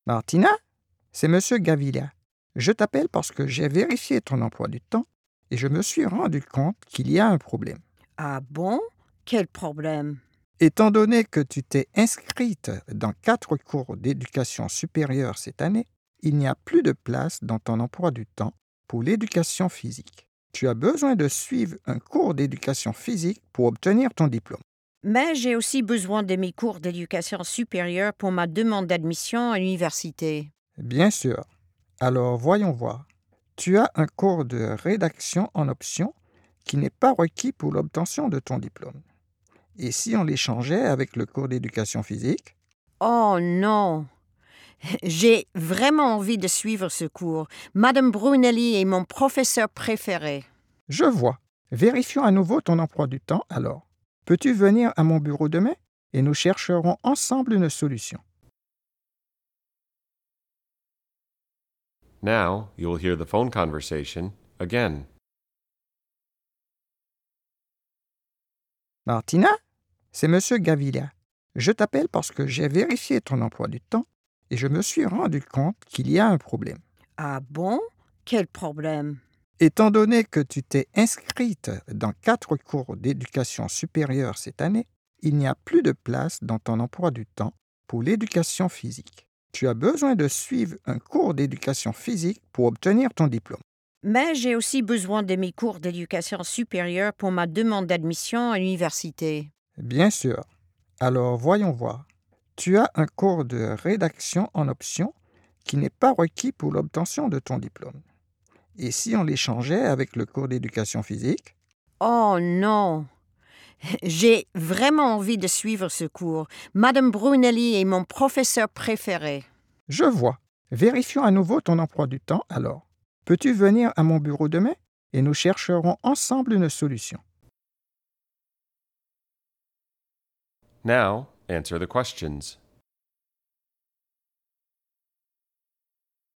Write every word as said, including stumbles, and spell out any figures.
Martina, c'est Monsieur Gavilia. Je t'appelle parce que j'ai vérifié ton emploi du temps et je me suis rendu compte qu'il y a un problème. Ah bon? Quel problème? Étant donné que tu t'es inscrite dans quatre cours d'éducation supérieure cette année, il n'y a plus de place dans ton emploi du temps pour l'éducation physique. Tu as besoin de suivre un cours d'éducation physique pour obtenir ton diplôme. Mais j'ai aussi besoin de mes cours d'éducation supérieure pour ma demande d'admission à l'université. Bien sûr. Alors voyons voir. Tu as un cours de rédaction en option qui n'est pas requis pour l'obtention de ton diplôme. Et si on l'échangeait avec le cours d'éducation physique? Oh non! J'ai vraiment envie de suivre ce cours. Madame Brunelli est mon professeur préféré. Je vois. Vérifions à nouveau ton emploi du temps alors. Peux-tu venir à mon bureau demain et nous chercherons ensemble une solution. Now you will hear the phone conversation again. Martina, c'est Monsieur Gavilia. Je t'appelle parce que j'ai vérifié ton emploi du temps et je me suis rendu compte qu'il y a un problème. Ah bon? Quel problème? Étant donné que tu t'es inscrite dans quatre cours d'éducation supérieure cette année, il n'y a plus de place dans ton emploi du temps pour l'éducation physique. Tu as besoin de suivre un cours d'éducation physique pour obtenir ton diplôme. Mais j'ai aussi besoin de mes cours d'éducation supérieure pour ma demande d'admission à l'université. Bien sûr. Alors voyons voir. Tu as un cours de rédaction en option qui n'est pas requis pour l'obtention de ton diplôme. Et si on l'échangeait avec le cours d'éducation physique? Oh non! J'ai vraiment envie de suivre ce cours. Madame Brunelli est mon professeur préféré. Je vois. Vérifions à nouveau ton emploi du temps alors. Peux-tu venir à mon bureau demain et nous chercherons ensemble une solution. Now answer the questions.